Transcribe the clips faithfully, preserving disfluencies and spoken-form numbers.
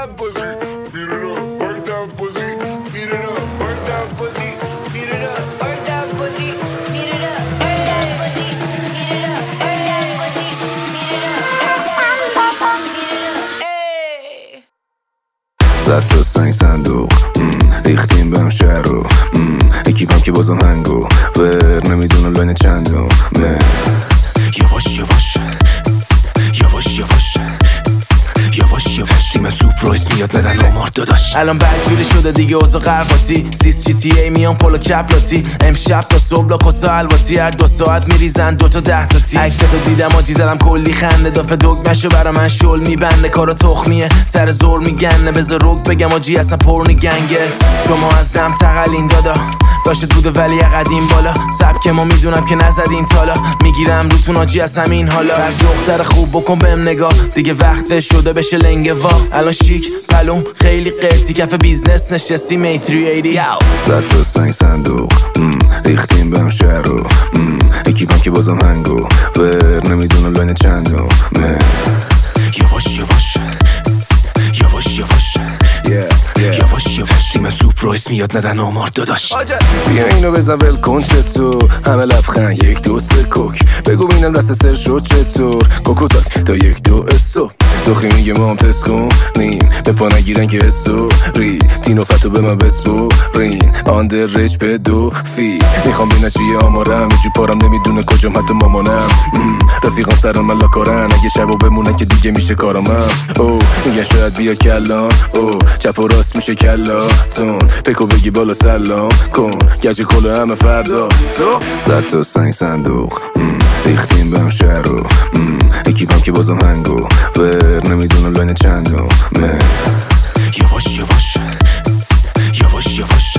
that pussy, beat it up, work that pussy, beat it up, work that pussy, beat it up, work that pussy, beat it up, work that pussy, beat it up, work that pussy, beat it up, صد تا سنگ صندوق ریختیم بهم شهر رو اکیپم که بازم هنگو ور نمیدونم لاین چندم مس یواش یواش یواش یواش یواش یواش تیم سوپ رویس میاد ندن آمار داداش الان بدجوری شده دیگه اوضاع قرقاتی سیس جی تی ای میان پولو کپلاتی امشب تا صبح لاکوسا الواتی هر دو ساعت میریزن دوتا ده تا تی عکستو دیدم آجی زدم کلی خنده دافه دگمشو برا من شل میبنده کارا تخمیه سر زور میگنه بذار روک بگم آجی اصلا پرنی گنگت شما از دم تقلین دادا داشت بوده ولی قدیم بالا سبک ما میدونم که نزدین تالا میگیرم روتون آجی از همین حالا از دختر خوب بکن بهم نگاه دیگه وقت شده بشه لنگه وا الان شیک پلوم خیلی قرتی کف بیزنس نشستی می سیصد و هشتاد صد تا سنگ صندوق ریختیم بهم شهر رو اکیپم که بازم هنگو ور نمیدونم لاین چندم مس یواش یواش یواش یواش یواش یواش تیم سوپ رویس میاد ندن آمار داداش بیا اینو بزن ول کن چطور همه لبخند یک دو سه کوک بگو بینم دست سر شد چطور کوکو تاک تا یک دو اسو دوخی میگه ما هم تست کن نیم به پا نگیرن که اسو ری تینو فتو به من بسپو رین آندر ریچ به دو فی میخوام بینه چیه آمارم یه جو پارم نمیدونه کجام حتی مامانم رفیقام سران من لاکارن اگه شبو بمونه که دیگه میشه کارامم او میگن شاید بیا کلان او چپ و راست میشه کلاتون بکو بگی بالا سلام کن گج کلو همه فردا صد تا سنگ صندوق ریختیم بهم شهر رو اکیپم که بازم هنگو ور نمیدونم لاین چندم مس یواش یواش یواش یواش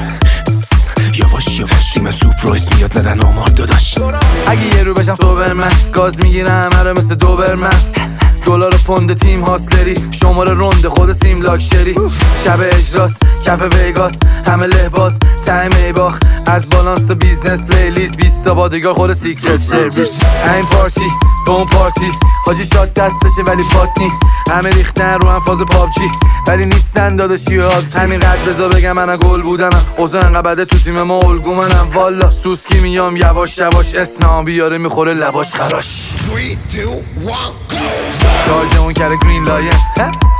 یواش یواش تیم سوپ رویس میاد ندن آمار داداش اگه یه رو بشم سوبرمن گاز میگیرم هره مثل دوبرمن دلار پوند تیم هاسلری شماره رونده خود سیم لاکشری شب اجراست کف ویگاس همه لحباس تایم ای باخ از بالانس تا بیزنس پلیلیست بیست تا بادیگار خود سیکرت سرویس این پارتی به اون پارتی حاجی شاد دستشه ولی پاتنی همه ریختن رو هم فاز پابجی ولی نیستن داداشی و آبجی همین قد بذار بگم من گل بودنم اوضاع انقدر بده تو تیم ما الگو منم والا سوسکی میام یواش یواش اسمم بیاره میخوره لباش خراش شارژ اون کره گرین لاین